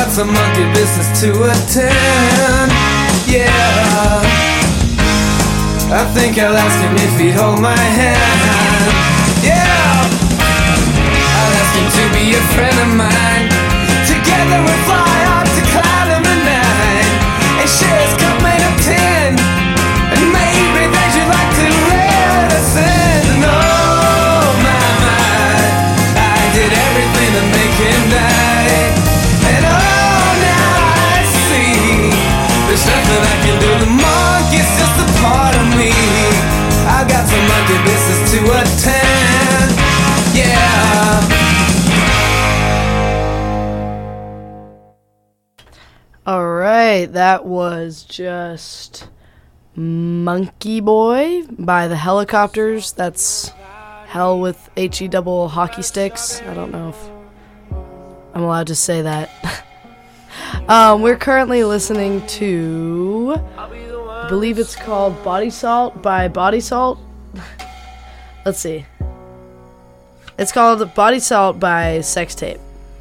got some monkey business to attend. Yeah, I think I'll ask him if he'd hold my hand. Yeah, I'll ask him to be a friend of mine. Together we'll fly up to cloud number 9 and share his cup made of tin. And maybe that you'd like to let us in. And oh my, I did everything to make him die. And oh, now I see there's nothing I can do. The monkey's just a part of me. I've got some monkey business to attend. Yeah. Alright, that was just Monkey Boy by the Helicopters. That's Hell with HE double hockey sticks. I don't know if I'm allowed to say that. We're currently listening to, I believe it's called Body Salt by Body Salt. Let's see. It's called Body Salt by Sex Tape.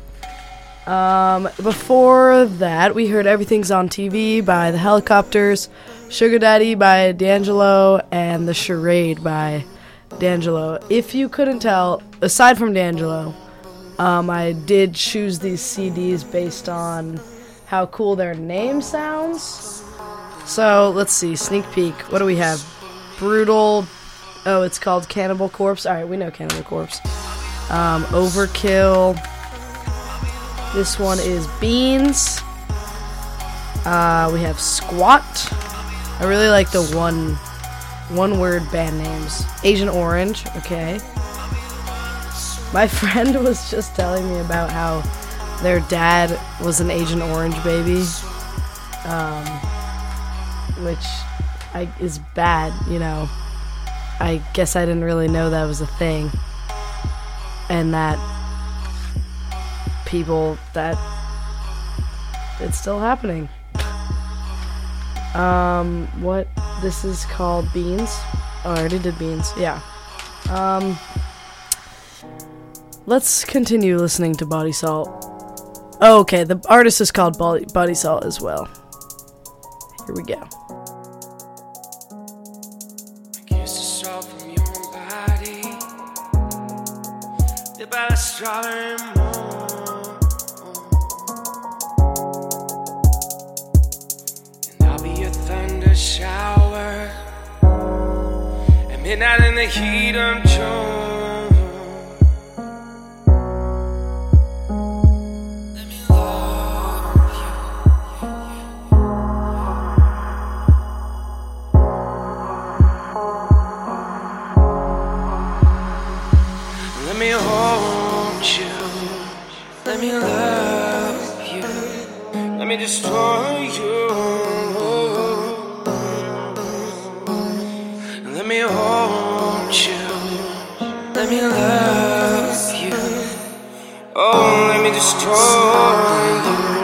Before that, we heard Everything's on TV by the Helicopters, Sugar Daddy by D'Angelo, and The Charade by D'Angelo. If you couldn't tell, aside from D'Angelo, I did choose these CDs based on how cool their name sounds. So, let's see, sneak peek. What do we have? Brutal. Oh, it's called Cannibal Corpse. Alright, we know Cannibal Corpse. Overkill. This one is Beans. We have Squat. I really like the one word band names. Agent Orange, okay. My friend was just telling me about how their dad was an Agent Orange baby. Which is bad, you know. I guess I didn't really know that was a thing. And that people that it's still happening. What this is called Beans. Oh, I already did Beans. Yeah. Let's continue listening to Body Salt. Oh, okay, the artist is called Body Salt as well. Here we go. Shower at midnight in the heat of June. Let me love you. Let me hold you. Let me love you. Let me destroy you. Let me hold you. Let me love you. Oh, let me destroy you.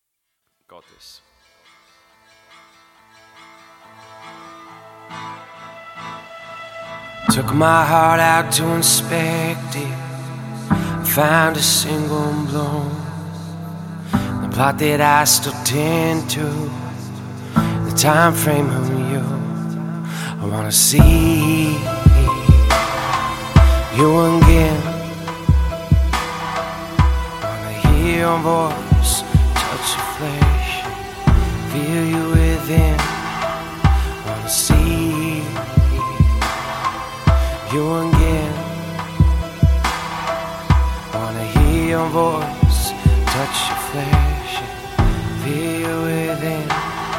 Got this. Took my heart out to inspect it. Found a single blow. The plot that I still tend to. The time frame of you. I wanna see you again. Wanna hear your voice, touch your flesh, feel you within. Wanna see you again. Wanna hear your voice, touch your flesh, feel you within.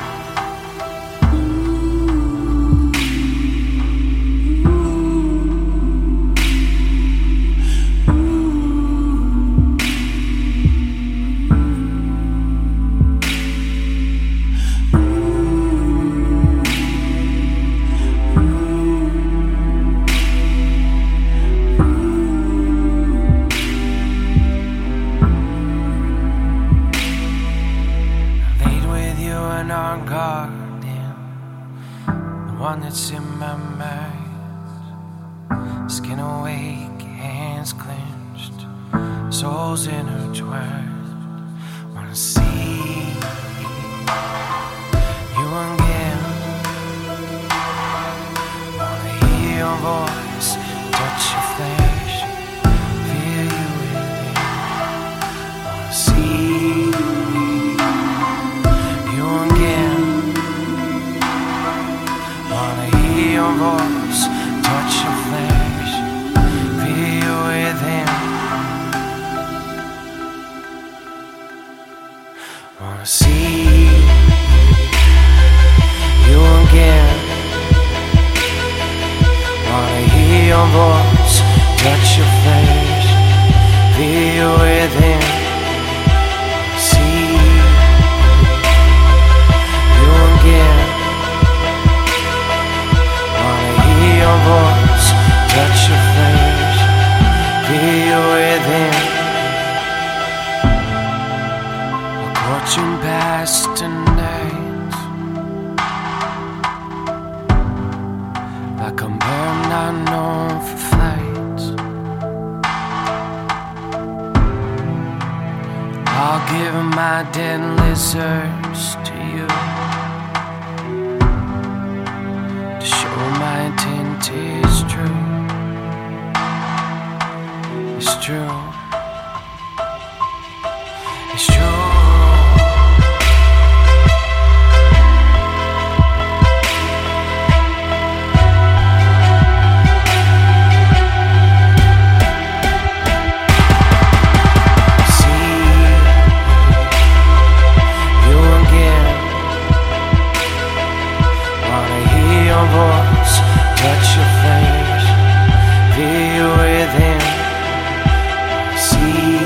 That's in my mind. Skin awake, hands clenched, souls intertwined. Wanna see you again. Wanna hear your voice, touch your flesh, feel you within. Wanna see you again. Wanna hear your voice, touch your flesh, feel within. Wanna see you again. Wanna hear your voice, touch your flesh, feel within. See you again. Your voice, touch your flesh, feel within. We're coaching past tonight, like a bird not known for flight. I'll give my dead lizards to you. My intent is true. It's true. It's true. Touch your flesh, feel within. See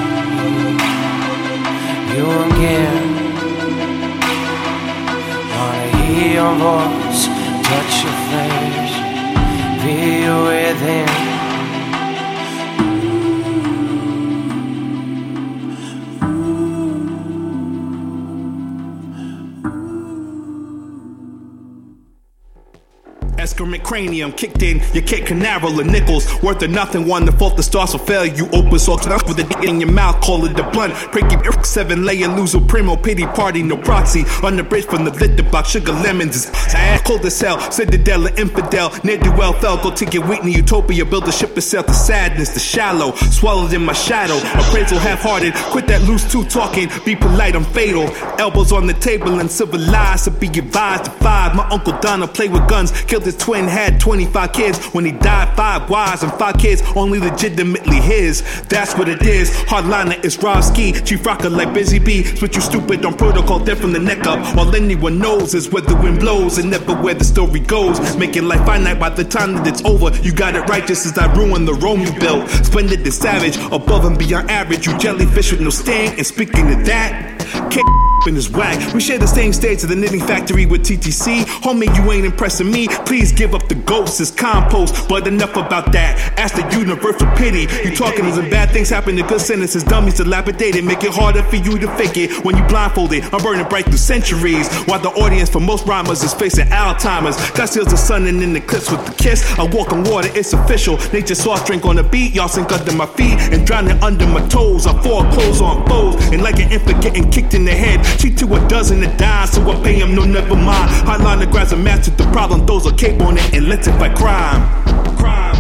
you again. Wanna hear your voice, touch your flesh, feel within. Excrement cranium kicked in, your Cape Canaveral or nickels. Worth of nothing, one the fault the stars will fail you. Open source with a dick in your mouth, call it the blunt. Breaking 7-layer, lose a primo, pity party, no proxy. On the bridge from the litter box, sugar lemons is cold as hell. Citadel or infidel, near the well fell. Go take your Whitney utopia, build a ship itself to sadness, the shallow. Swallowed in my shadow, appraisal half-hearted. Quit that loose too talking, be polite, I'm fatal. Elbows on the table and civilized to be advised to 5. My uncle Donna played with guns, killed his twin, had 25 kids. When he died, 5 wives and 5 kids, only legitimately his. That's what it is. Hardliner is Rob Ski, Chief Rocker like Busy Bee. Switch you stupid on protocol, dead from the neck up. All anyone knows is where the wind blows and never where the story goes. Making life finite by the time that it's over. You got it right just as I ruined the Rome you built. Splendid and savage, above and beyond average. You jellyfish with no sting. And speaking of that, in this whack. We share the same stage at the knitting factory with TTC. Homie, you ain't impressing me. Please give up the ghosts, it's compost. But enough about that. Ask the universe for pity. You talking as if bad things happen to good sentences. Dummies dilapidated. Make it harder for you to fake it. When you blindfolded, I'm burning bright through centuries. While the audience for most rhymers is facing Alzheimer's. God seals the sun and in the clips with the kiss. I walk on water, it's official. Nature's soft drink on the beat. Y'all sink under my feet and drowning under my toes. I foreclose on foes. And like an infant getting kicked in the head. Cheat to a dozen to die, so I pay him no never mind. Hotline the grabs a match with the problem. Throws a cape on it and lets it fight crime. Crime.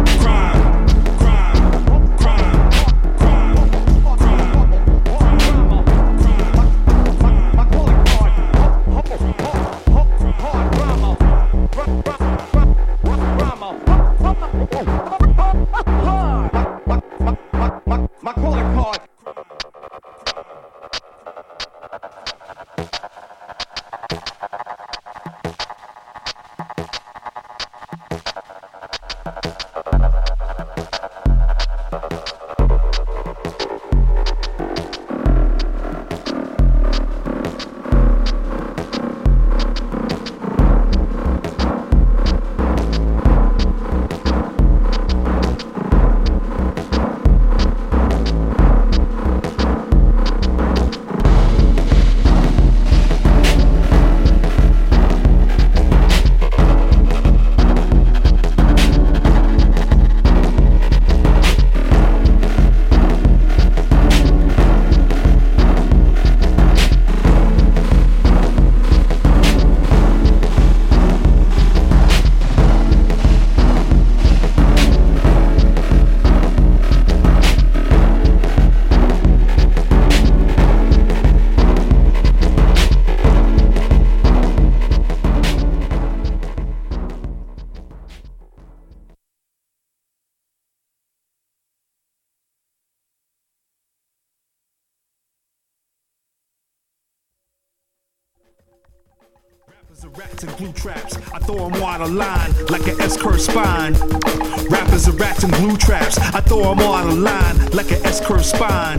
Rats and glue traps, I throw them out of line like an S-curve spine. Rappers are rats and glue traps, I throw them all out of line like an S-curve spine.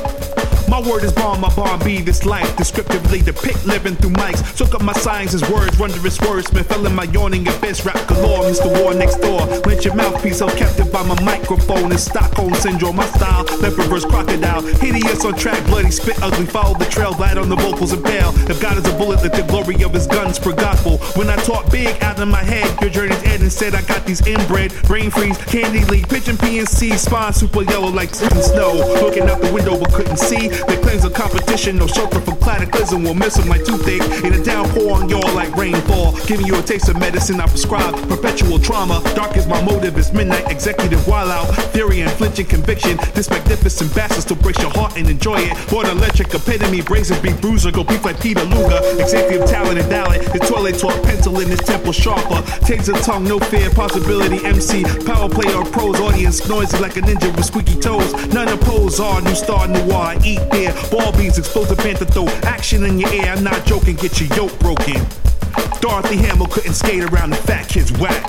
My word is bomb, my bomb be this life. Descriptively depict living through mics. Soak up my science as words, wondrous wordsmith. Fell in my yawning abyss, rap galore, Mr. War next door. Lynch your mouthpiece, held captive by my microphone. It's Stockholm syndrome, my style, leopard verse crocodile. Hideous on track, bloody spit ugly. Follow the trail, glide on the vocals and pale. If God is a bullet, let the glory of his guns for gospel. When I talk big out of my head, your journey's end. Instead I got these inbred, brain freeze, candy leak, pigeon PNC, spine super yellow like snow. Looking out the window but couldn't see. The claims of competition, no shelter from cataclysm will miss them like toothache. In a downpour on y'all like rainfall, giving you a taste of medicine I prescribe. Perpetual trauma, dark is my motive. It's midnight, executive wild out, theory and flinching conviction. This magnificent bastard still breaks your heart and enjoy it. Born electric epitome, brazen beat bruiser, go beef like Peter Luger. Executive talent and ballot, the toilet talk, pencil in his temple sharper. Taser tongue, no fear, possibility. MC, power play or pros, audience noisy like a ninja with squeaky toes. None oppose our new star noir. Eat beer, ball beans, explosive panther throw. Action in your ear, I'm not joking, get your yoke broken. Dorothy Hamill couldn't skate around the fat kid's whack.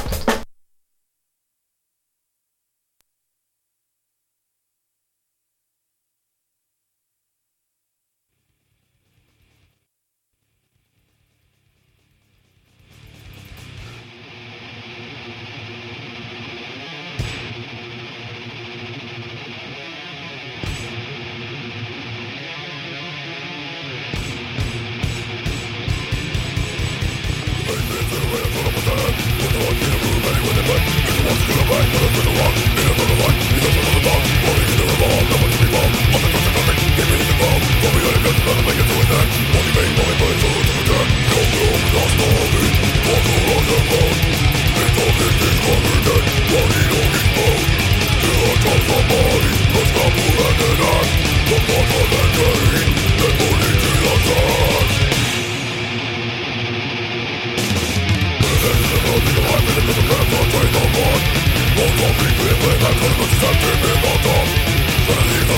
Don't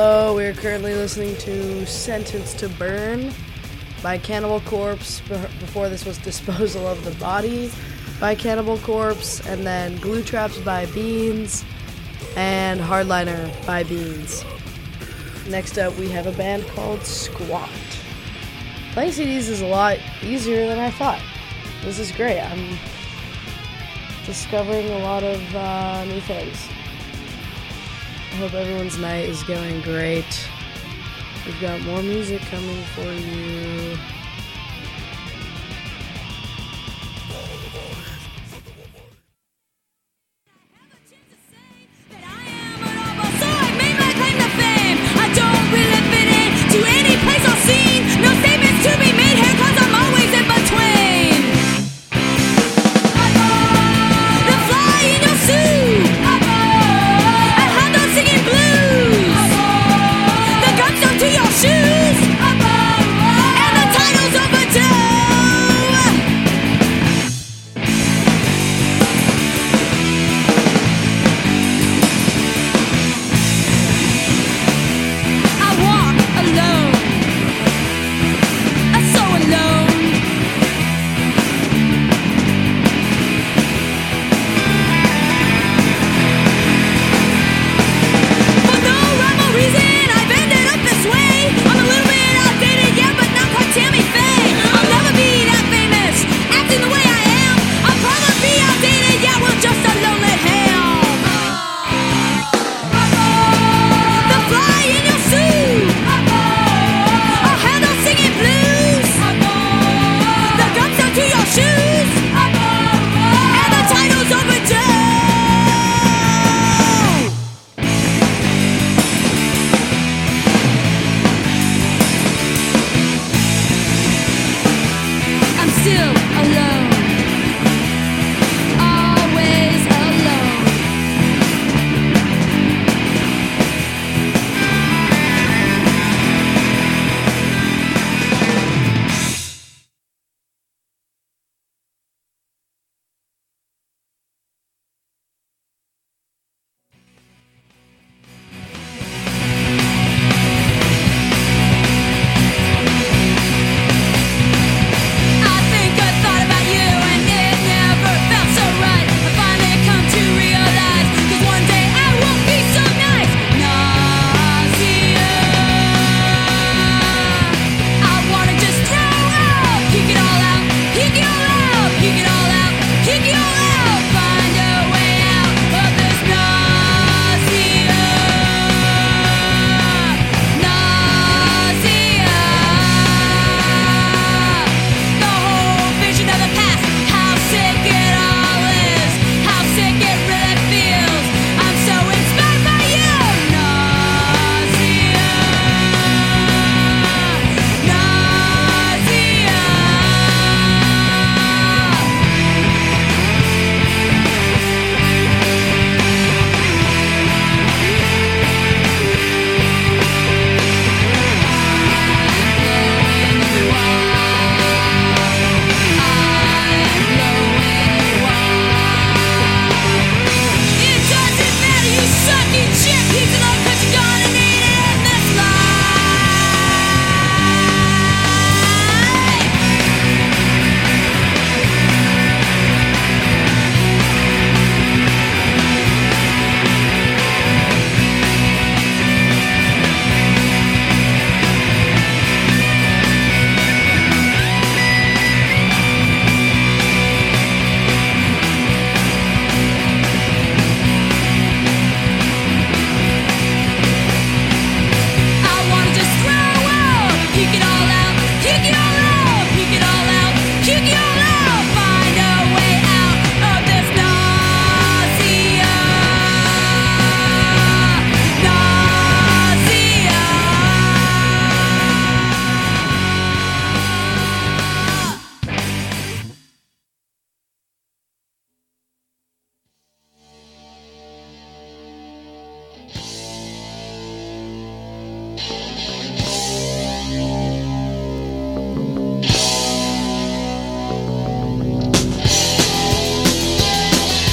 So we're currently listening to Sentenced to Burn by Cannibal Corpse. Before this was Disposal of the Body by Cannibal Corpse, and then Glue Traps by Beans, and Hardliner by Beans. Next up, we have a band called Squat. Playing CDs is a lot easier than I thought. This is great. I'm discovering a lot of new things. I hope everyone's night is going great. We've got more music coming for you.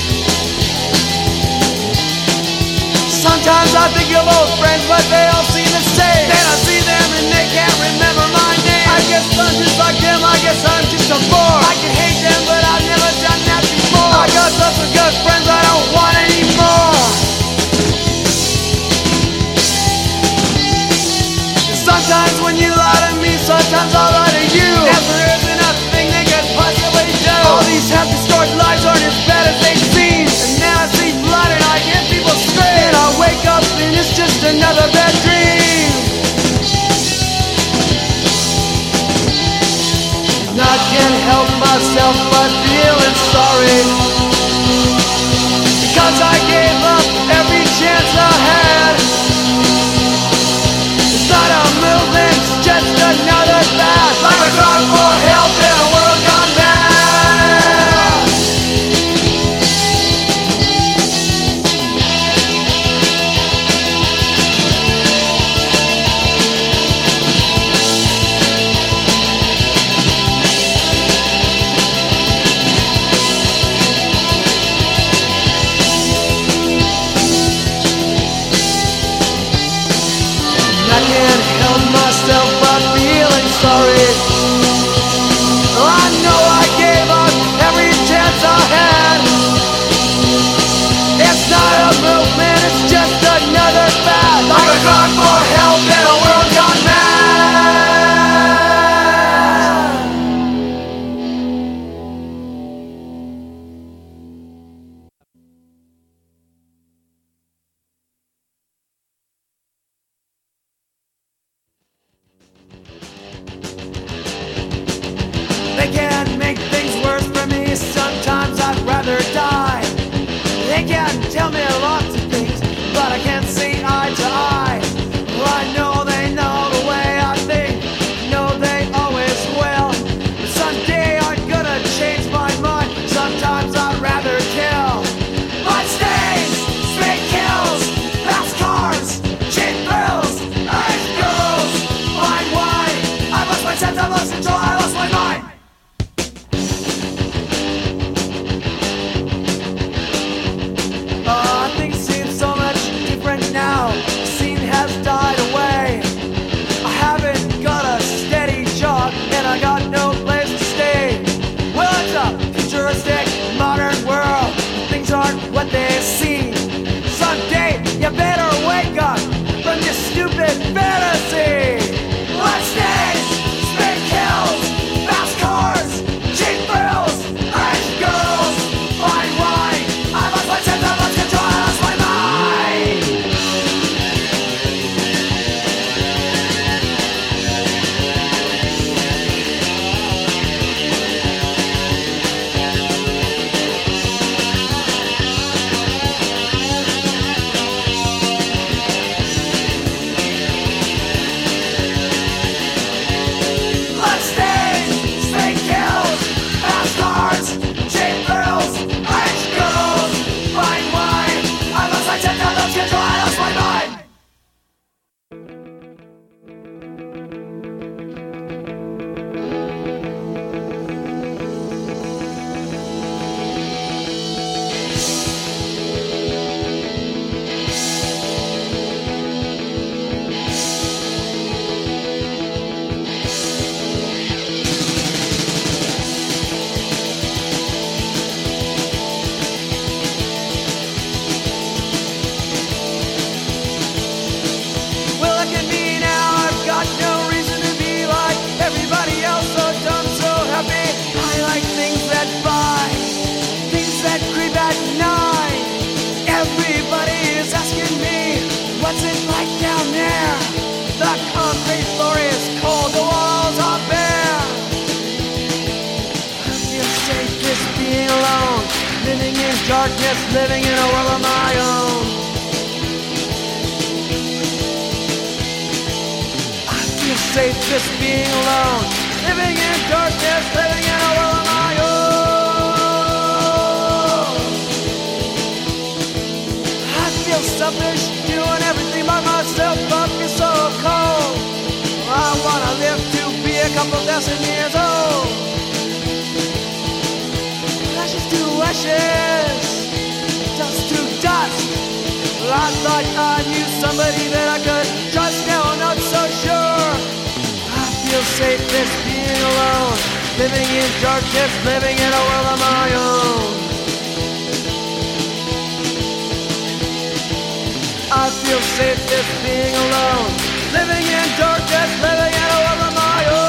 Sometimes I think you're old friends, but they all seem they can't remember my name. I guess I'm just like them, I guess I'm just a bore. I can hate them, but I've never done that before. I got lots of good friends, I don't want any more. Sometimes when you lie to me, sometimes I'll lie to you. Never isn't a thing they could possibly do. All these half-distorted lies aren't as bad as they seem. And now I see blood and I hear people scream. And I wake up and it's just another bad dream. And I can't help myself but feeling sorry, because I gave up every chance I had. It's not a movement, it's just another fad. Like a cry for help in a world gone mad. I can't help myself but feeling sorry. I know I gave up every chance I had. It's not a movement, it's just another fad. Like a cry for help in a world gone mad. They can't make things worse for me, sometimes I'd rather die. They can tell me lots of things, but I can't see eye to eye. Well, I know they know the way I think, know they always will. But someday I'm gonna change my mind, sometimes I'd rather kill. Bloodstains, straight kills, fast cars, cheap thrills, ice girls, fine wine. I lost my sense, I lost control, I lost my mind. Things seem so much different now. The scene has died away. I haven't got a steady job and I got no place to stay. Well, it's a futuristic, modern world. Things aren't what they seem. Someday you better wake up from this stupid fantasy. Bloodstains, straight kills, fast cars, cheap thrills, ice girls, fine wine. I lost my sense, I lost control, I lost my mind. Bloodstains, straight kills, fast cars, cheap thrills, ice girls, fine wine. I lost my sense, I lost control, I lost my mind. Well, look at me now, I've got no reason to be like everybody else, so dumb, so happy. I like things that bite, things that creep at night. Everybody is asking me, what's it like down there? The concrete floor is cold, the walls are bare. I feel safe just being alone, living in darkness, living in a world of my own. I feel safe just being alone, living in darkness, living in a world of my own. I feel selfish, doing everything by myself, but feel so cold. I wanna live to be a couple dozen years old. Ashes to ashes, dust to dust. Well, I thought I knew somebody that I could trust, now I'm not so sure. safest being alone, living in darkness, living in a world of my own. I feel safest being alone, living in darkness, living in a world of my own.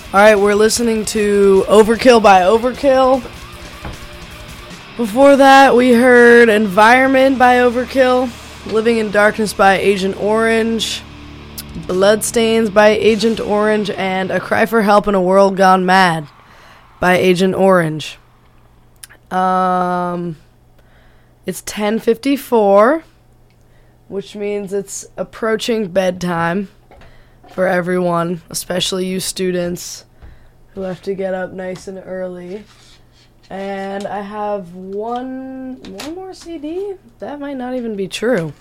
Alright, we're listening to Overkill by Overkill. Before that, we heard Environment by Overkill, Living in Darkness by Agent Orange, Bloodstains by Agent Orange, and A Cry for Help in a World Gone Mad by Agent Orange. It's 10:54, which means it's approaching bedtime for everyone, especially you students who have to get up nice and early. And I have one more CD? That might not even be true.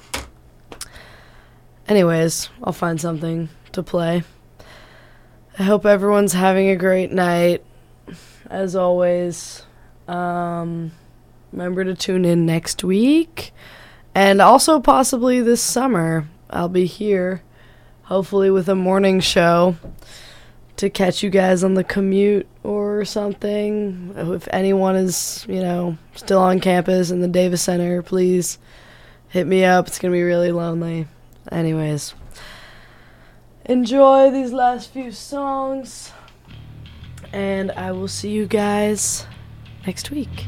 Anyways, I'll find something to play. I hope everyone's having a great night. As always, remember to tune in next week. And also possibly this summer, I'll be here, hopefully with a morning show, to catch you guys on the commute or something. If anyone is, still on campus in the Davis Center, please hit me up. It's going to be really lonely. Anyways, enjoy these last few songs, and I will see you guys next week.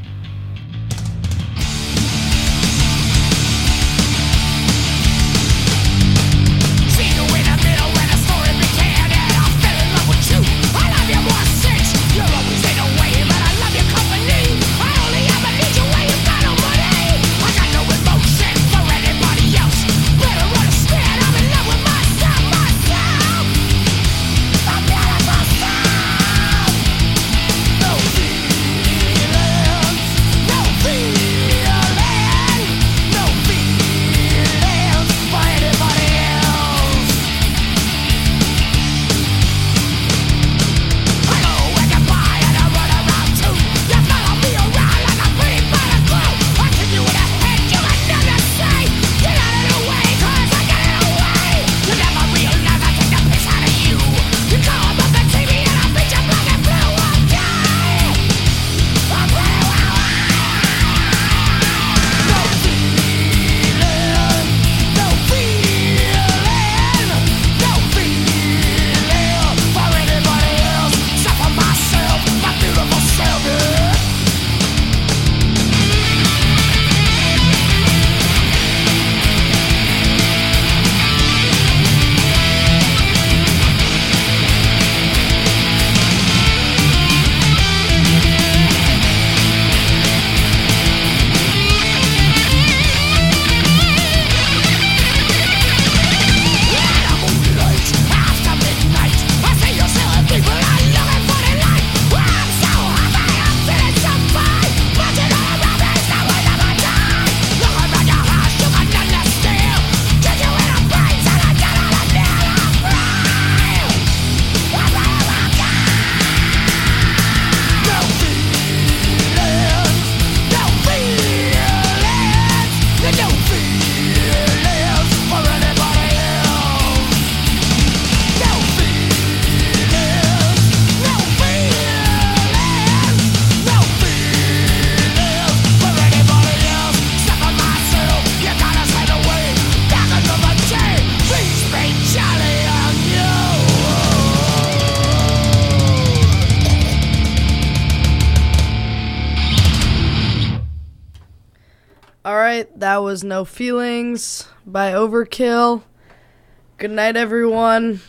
That was No Feelings by Overkill. Good night, everyone.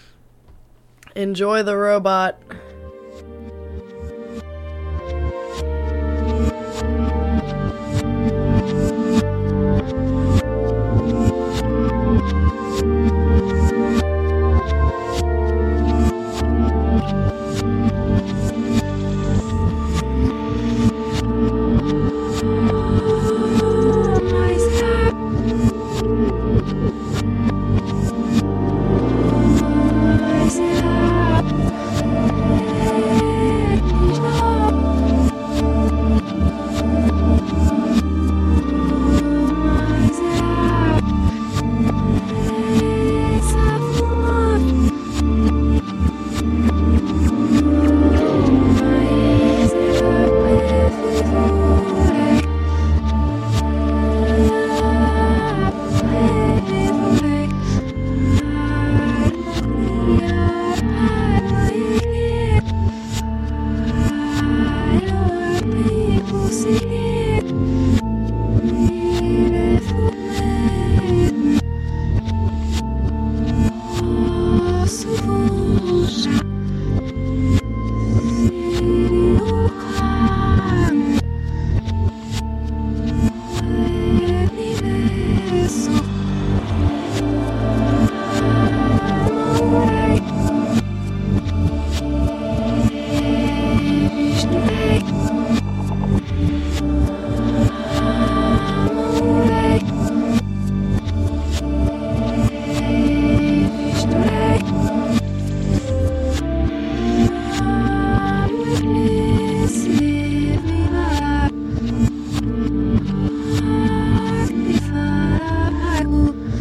Enjoy the robot.